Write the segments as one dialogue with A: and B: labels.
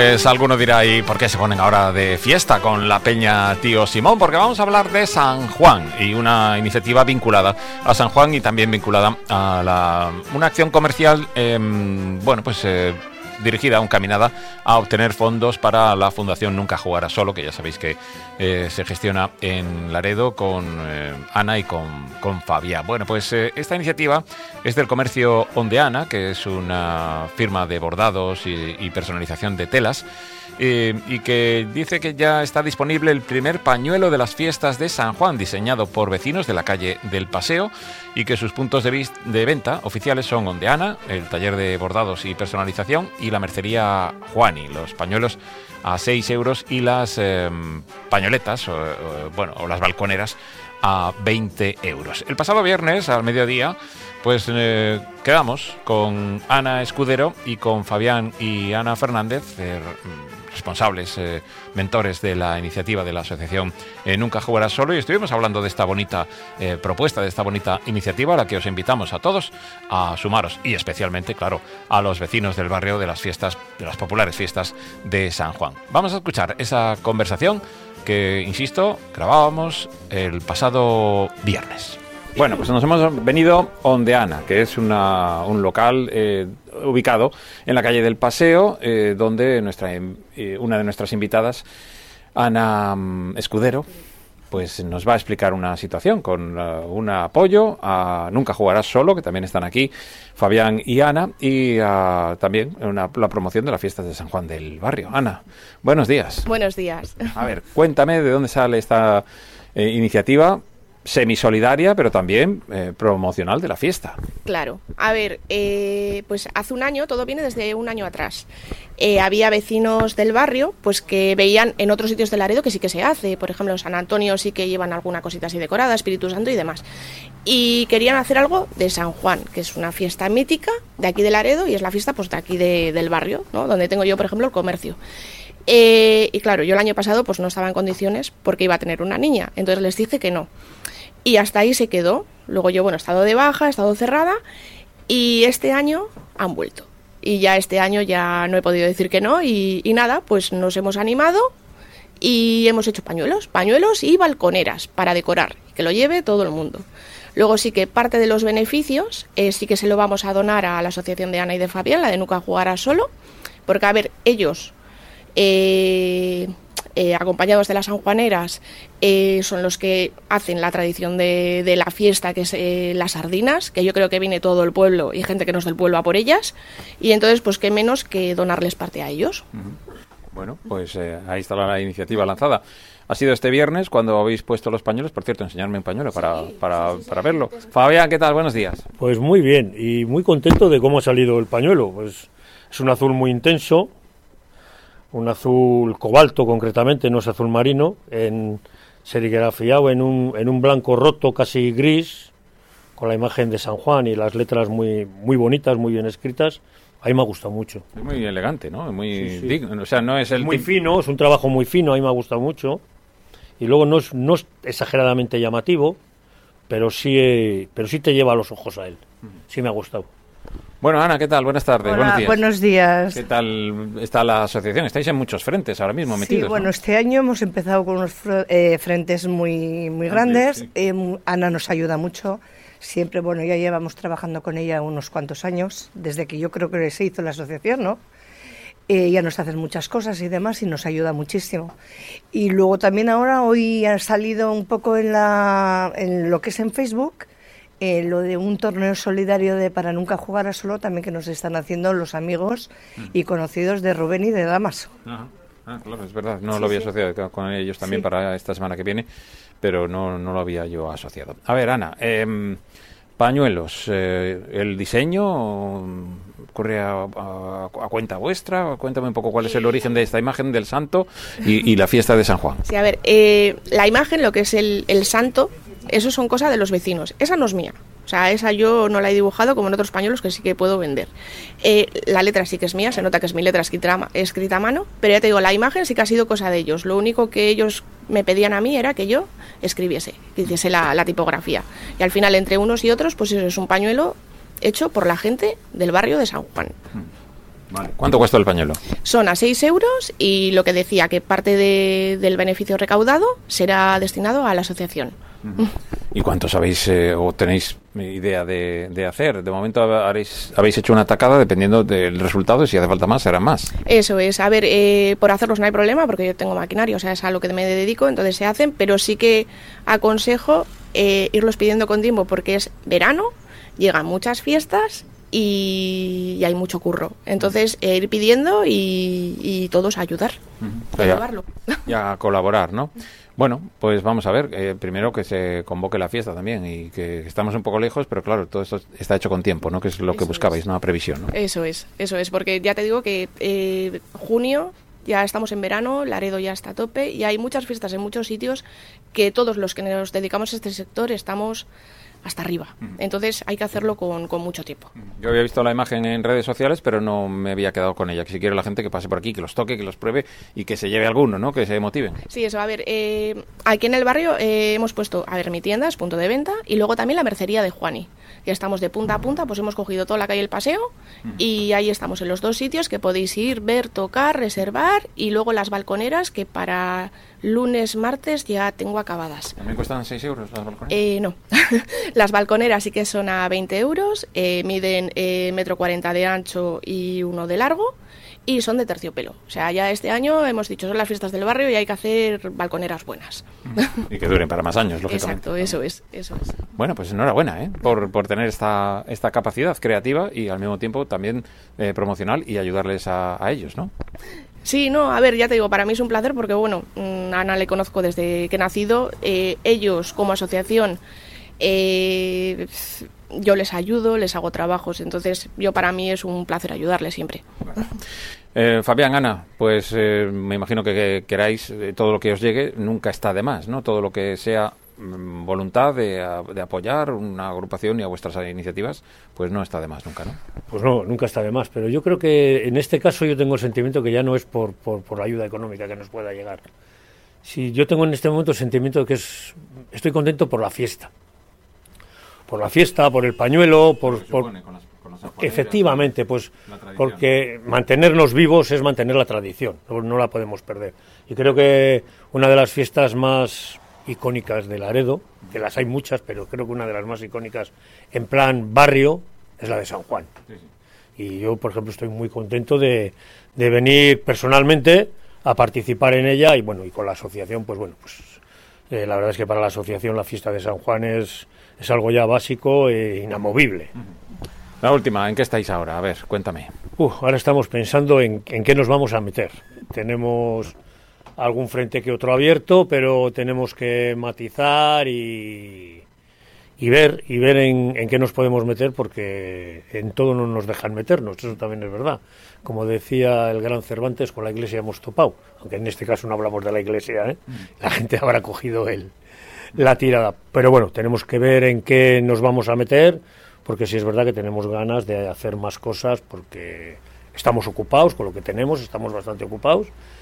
A: pues alguno dirá, ¿y por qué se ponen ahora de fiesta con la Peña Tío Simón? Porque vamos a hablar de San Juan y una iniciativa vinculada a San Juan y también vinculada a una acción comercial, dirigida o encaminada a obtener fondos para la Fundación Nunca Jugarás Solo, que ya sabéis que se gestiona en Laredo con Ana y con Fabián. Bueno, pues esta iniciativa es del comercio Ondeana, que es una firma de bordados y personalización de telas, y que dice que ya está disponible el primer pañuelo de las fiestas de San Juan, diseñado por vecinos de la calle del Paseo, y que sus puntos de venta oficiales son Ondeana, el taller de bordados y personalización, y la mercería Juani. Los pañuelos a 6 euros y las pañoletas o las balconeras a 20 euros. El pasado viernes al mediodía pues quedamos con Ana Escudero y con Fabián y Ana Fernández, responsables, mentores de la iniciativa de la asociación Nunca Jugarás Solo, y estuvimos hablando de esta bonita propuesta, de esta bonita iniciativa a la que os invitamos a todos a sumaros, y especialmente, claro, a los vecinos del barrio de las fiestas, de las populares fiestas de San Juan. Vamos a escuchar esa conversación que, insisto, grabábamos el pasado viernes. Bueno, pues nos hemos venido a Ondeana, que es un local ubicado en la calle del Paseo, donde una de nuestras invitadas, Ana Escudero, pues nos va a explicar una situación con un apoyo a Nunca Jugarás Solo, que también están aquí Fabián y Ana, y también la promoción de las fiestas de San Juan del barrio. Ana, buenos días.
B: Buenos días.
A: A ver, cuéntame de dónde sale esta iniciativa semisolidaria, pero también promocional de la fiesta.
B: Claro. A ver, pues hace un año, todo viene desde un año atrás. Había vecinos del barrio pues que veían en otros sitios de Laredo que sí que se hace. Por ejemplo, en San Antonio sí que llevan alguna cosita así decorada, Espíritu Santo y demás. Y querían hacer algo de San Juan, que es una fiesta mítica de aquí de Laredo y es la fiesta pues de aquí del barrio, ¿no? Donde tengo yo, por ejemplo, el comercio. Y claro, yo el año pasado pues no estaba en condiciones porque iba a tener una niña. Entonces les dije que no. Y hasta ahí se quedó. Luego yo, he estado de baja, he estado cerrada, y este año han vuelto. Y ya este año ya no he podido decir que no, y nada, pues nos hemos animado y hemos hecho pañuelos y balconeras para decorar, que lo lleve todo el mundo. Luego sí que parte de los beneficios sí que se lo vamos a donar a la asociación de Ana y de Fabián, la de Nunca Jugarás Solo, porque a ver, ellos acompañados de las sanjuaneras, son los que hacen la tradición de la fiesta, que es las sardinas, que yo creo que viene todo el pueblo y gente que no es del pueblo a por ellas, y entonces pues qué menos que donarles parte a ellos.
A: Bueno, pues ahí está la iniciativa lanzada. Ha sido este viernes cuando habéis puesto los pañuelos. Por cierto, enseñarme un pañuelo para verlo. Fabián, ¿qué tal? Buenos días.
C: Pues muy bien, y muy contento de cómo ha salido el pañuelo. Pues es un azul muy intenso, un azul cobalto concretamente, no es azul marino, serigrafiado en un blanco roto, casi gris, con la imagen de San Juan y las letras muy, muy bonitas, muy bien escritas. A mí me ha gustado mucho.
A: Es muy elegante, ¿no? Muy digno, o sea, no es
C: muy fino, es un trabajo muy fino, a mí me ha gustado mucho. Y luego no es exageradamente llamativo, pero sí te lleva a los ojos a él. Sí me ha gustado.
A: Bueno, Ana, ¿qué tal? Buenas tardes.
D: Hola, buenos días.
A: ¿Qué tal está la asociación? Estáis en muchos frentes ahora mismo metidos.
D: Sí, bueno, ¿no? Este año hemos empezado con unos frentes muy grandes. Sí. Ana nos ayuda mucho. Siempre, ya llevamos trabajando con ella unos cuantos años, desde que yo creo que se hizo la asociación, ¿no? Ella nos hace muchas cosas y demás y nos ayuda muchísimo. Y luego también hoy ha salido un poco en lo que es en Facebook, lo de un torneo solidario para Nunca Jugarás Solo, también que nos están haciendo los amigos y conocidos de Rubén y de Damaso.
A: Ajá. Claro, es verdad, no lo había asociado con ellos también para esta semana que viene, pero no lo había yo asociado. A ver, Ana, pañuelos, ¿el diseño ocurre a cuenta vuestra? Cuéntame un poco cuál es el origen de esta imagen del santo y la fiesta de San Juan.
B: Sí, a ver, la imagen, lo que es el santo, eso son cosas de los vecinos, esa no es mía. O sea, esa yo no la he dibujado como en otros pañuelos que sí que puedo vender. La letra sí que es mía, se nota que es mi letra escrita a mano, pero ya te digo, la imagen sí que ha sido cosa de ellos. Lo único que ellos me pedían a mí era que yo escribiese, que hiciese la tipografía. Y al final, entre unos y otros, pues eso es un pañuelo hecho por la gente del barrio de San Juan.
A: Vale. ¿Cuánto cuesta el pañuelo?
B: Son a 6 euros y lo que decía, que parte del beneficio recaudado será destinado a la asociación.
A: ¿Y cuántos habéis o tenéis idea de hacer? De momento habéis hecho una tacada, dependiendo del resultado, y si hace falta más, serán más.
B: Eso es. A ver, por hacerlos no hay problema, porque yo tengo maquinaria, o sea, es a lo que me dedico, entonces se hacen, pero sí que aconsejo irlos pidiendo con tiempo, porque es verano, llegan muchas fiestas y hay mucho curro. Entonces, ir pidiendo y todos a ayudar, a llevarlo.
A: Y a colaborar, ¿no? Bueno, pues vamos a ver, primero que se convoque la fiesta también, y que estamos un poco lejos, pero claro, todo esto está hecho con tiempo, ¿no? Que es lo que buscabais, ¿no? A previsión, ¿no?
B: Eso es, porque ya te digo que junio, ya estamos en verano, Laredo ya está a tope, y hay muchas fiestas en muchos sitios que todos los que nos dedicamos a este sector estamos hasta arriba. Entonces hay que hacerlo con mucho tiempo.
A: Yo había visto la imagen en redes sociales, pero no me había quedado con ella. Que si quiere la gente que pase por aquí, que los toque, que los pruebe y que se lleve alguno, ¿no? Que se motiven.
B: Sí, eso. A ver, aquí en el barrio hemos puesto, mi tienda es punto de venta, y luego también la mercería de Juani. Ya estamos de punta a punta, pues hemos cogido toda la calle El Paseo y ahí estamos en los dos sitios que podéis ir, ver, tocar, reservar, y luego las balconeras que para lunes, martes ya tengo acabadas.
A: ¿También cuestan 6 euros las balconeras?
B: No. Las balconeras sí que son a 20 euros, miden 1,40 m de ancho y 1 de largo, y son de terciopelo. O sea, ya este año hemos dicho, son las fiestas del barrio y hay que hacer balconeras buenas.
A: Y que duren para más años, lógicamente.
B: Exacto, eso es.
A: Bueno, pues enhorabuena, por tener esta capacidad creativa y al mismo tiempo también promocional, y ayudarles a ellos, ¿no?
B: Sí, no, a ver, ya te digo, para mí es un placer porque, bueno, a Ana le conozco desde que he nacido. Ellos, como asociación, yo les ayudo, les hago trabajos, entonces para mí es un placer ayudarles siempre.
A: Bueno. Fabián, Ana, pues me imagino que queráis todo lo que os llegue, nunca está de más, ¿no? Todo lo que sea voluntad de apoyar una agrupación y a vuestras iniciativas, pues no está de más nunca, ¿no?
C: Pues no, nunca está de más, pero yo creo que en este caso yo tengo el sentimiento que ya no es por la ayuda económica que nos pueda llegar. Si yo tengo en este momento el sentimiento de que estoy contento por la fiesta. Por la fiesta, por el pañuelo, por efectivamente, pues porque mantenernos vivos es mantener la tradición, no la podemos perder. Y creo que una de las fiestas más icónicas de Laredo, que las hay muchas, pero creo que una de las más icónicas en plan barrio es la de San Juan. Sí. Y yo, por ejemplo, estoy muy contento de venir personalmente a participar en ella, y bueno, y con la asociación, pues bueno, la verdad es que para la asociación la fiesta de San Juan es algo ya básico e inamovible.
A: La última, ¿en qué estáis ahora? A ver, cuéntame.
C: Ahora estamos pensando en qué nos vamos a meter. Tenemos algún frente que otro abierto, pero tenemos que matizar y ver en qué nos podemos meter, porque en todo no nos dejan meternos, eso también es verdad. Como decía el gran Cervantes, con la Iglesia hemos topado, aunque en este caso no hablamos de la Iglesia, la gente habrá cogido la tirada. Pero bueno, tenemos que ver en qué nos vamos a meter, porque sí es verdad que tenemos ganas de hacer más cosas, porque estamos ocupados con lo que tenemos, estamos bastante ocupados,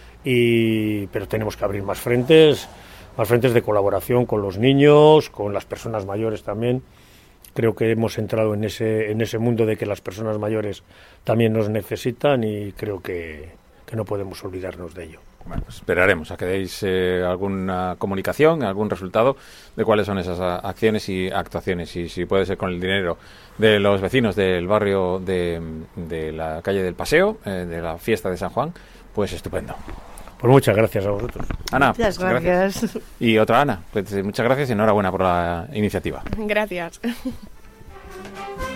C: pero tenemos que abrir más frentes de colaboración con los niños, con las personas mayores también. Creo que hemos entrado en ese mundo de que las personas mayores también nos necesitan, y creo que no podemos olvidarnos de ello.
A: Bueno, pues esperaremos a que deis alguna comunicación, algún resultado de cuáles son esas acciones y actuaciones, y si puede ser con el dinero de los vecinos del barrio de la calle del Paseo, de la fiesta de San Juan, pues estupendo.
C: Pues muchas gracias a vosotros.
A: Ana,
D: muchas gracias.
A: Y otra Ana, pues muchas gracias y enhorabuena por la iniciativa.
B: Gracias.